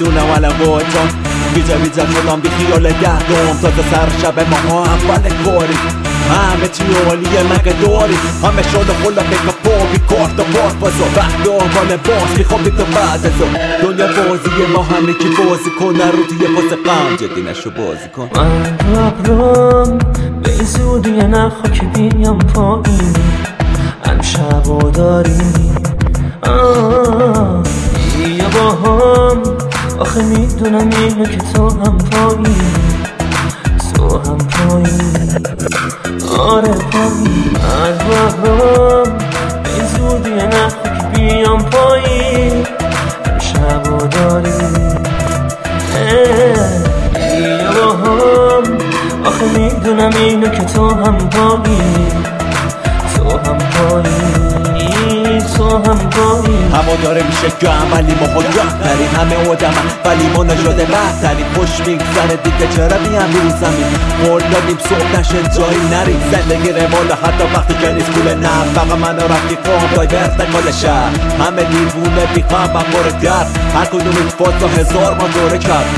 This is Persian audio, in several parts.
میدونم الان بایدان بیجا شدم بی خیال گردم تازه سر شب ما اول کاری همه چی عالیه مگه داری همه شده خلا که کپا بی کارت و بارت بازا وقت آمال باز میخوابی تو بعد ازا دنیا بازیه ما همه کی بازی کن نرو توی پاس غم جدی نشو بازی کن من ربرم به این زودی نخوا که بیام پایین امشب و داری بیا با هم آخه میدونم اینو که تو هم پایین تو هم پایین آره پایین از ربرم به این زودی نخوا که بیام پایین امشب و داری بیا با هم آخه میدونم اینو که تو هم پایین تو هم پایین تو هم پایین هوا داره میشه گم ولی ما خودگاه همه آدمن ولی ما نشده بهترین خوش میگذره دیگه چرا بیان رو زمین قول دادیم صبح نشه جایی نریم زندگی رواله حتی وقتی که نیست پول نه فقط من و رفیقام دای ورتکال شهر همه دیوونه بیخوام و پر درد هر کدوم این فاز هزار ما دوره کرد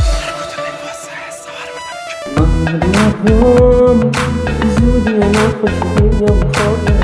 من زودی نخوشی بیام پایین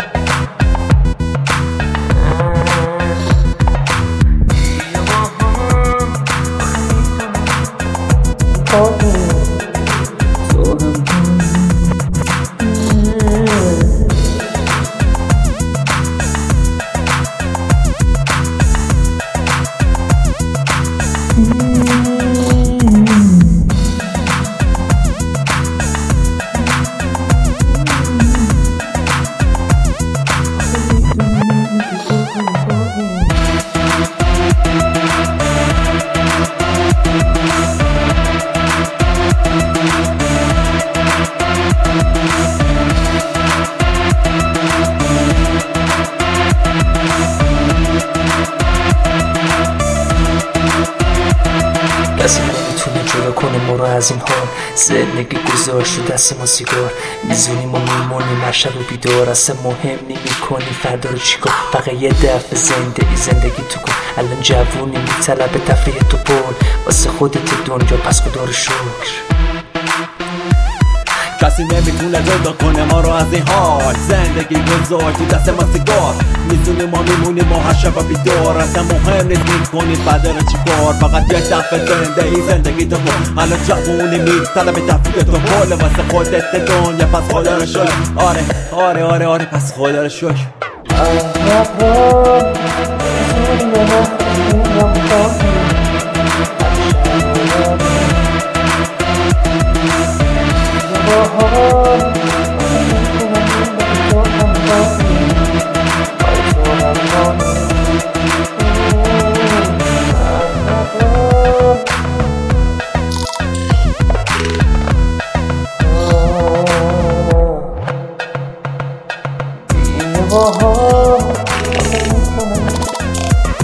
کسی نمیتونه جدا کنه ما رو از این حال زندگی گذاشت دست ما سیگار میزونیم و میمونیم هر شب بیدار اصلا مهم نمیکنی فردا رو چیکار فقط یه دفعه زندگی تو کن الان جوونی میطلبه تفریح تو بول واسه خودت دنیا پس خدا رو شکر کسی نمیتونه جدا کنه ما رو از این حال زندگی گذاشت تو دست ما سیگار میزونیم ما میمونیم ما هر شب بیدار اصلا مهم نیست میکنیم فردا رو چیکار فقط یه دفعه زندگی تو کن الان جوونی میطلبه تفریح تو بول واسه خودت دنیا پس خدا رو شکر آره پس خدا رو شکر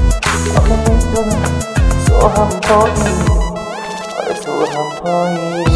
تو هم پایین